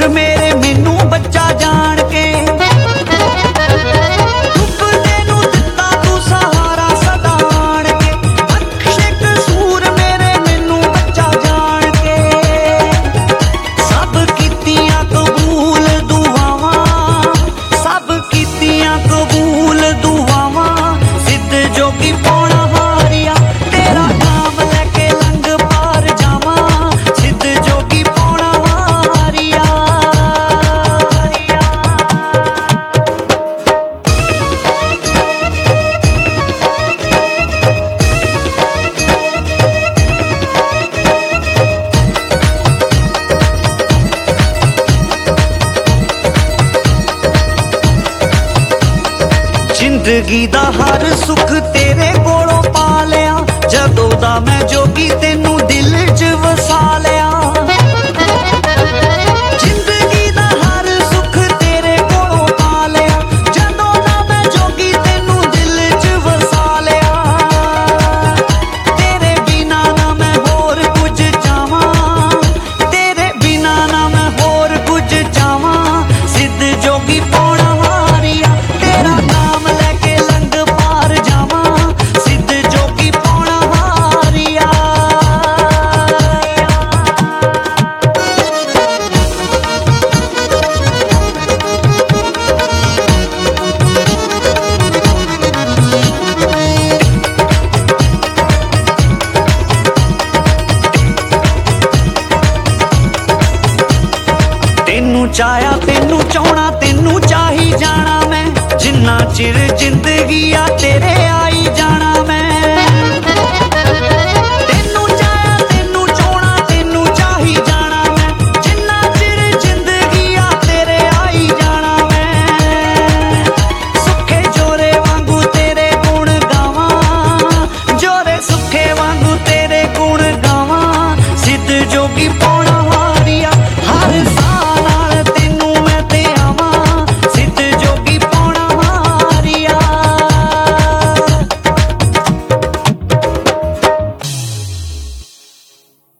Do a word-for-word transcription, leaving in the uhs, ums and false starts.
मेरे मैनू बच्चा जान के डुबदे नू दिता तू सहारा सदान के बख्शे कसूर मेरे मैनू बच्चा जान के सब कीतियां कबूल दुआवां सब कीतियां कबूल दुआवां सिद्ध जोगी पौना हारिया तेरा नाम लेके लंग पार जावां सिद्ध जोगी पौना हारिया। जिंदगी दा हर सुख तेरे कोलों पा लिया जदों दा मैं जोगी तेनू दिल च वसा लिया जिंदगी दा हर सुख तेरे कोलों पा लिया जदों दा मैं जोगी तेनू दिल च वसा लिया तेरे बिना ना मैं होर कुछ चाहां तेरे बिना ना मैं होर कुछ चाहां सिद्ध जोगी पौना हारिया तेरा नाम लेके लंग पार जावां सिद्ध जोगी पौना हारिया। तेनू चाया तेनू चाहना तेनू चाही जाना मैं जिन्ना चिर जिंदगी आ तेरे आई जाना